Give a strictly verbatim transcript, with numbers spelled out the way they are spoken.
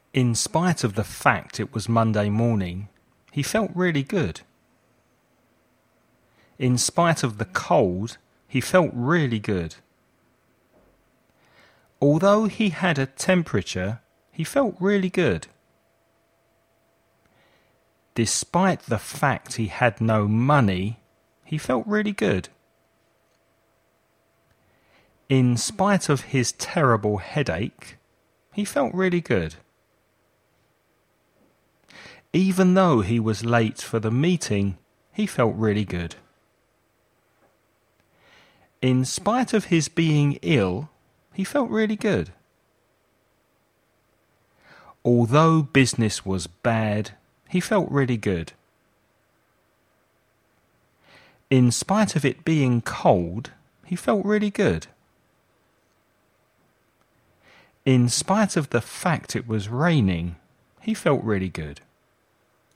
In spite of the fact it was Monday morning, he felt really good. In spite of the cold, he felt really good. Although he had a temperature, he felt really good. Despite the fact he had no money, he felt really good. In spite of his terrible headache, he felt really good. Even though he was late for the meeting, he felt really good. In spite of his being ill, he felt really good. Although business was bad, he felt really good. In spite of it being cold, he felt really good. In spite of the fact it was raining, he felt really good.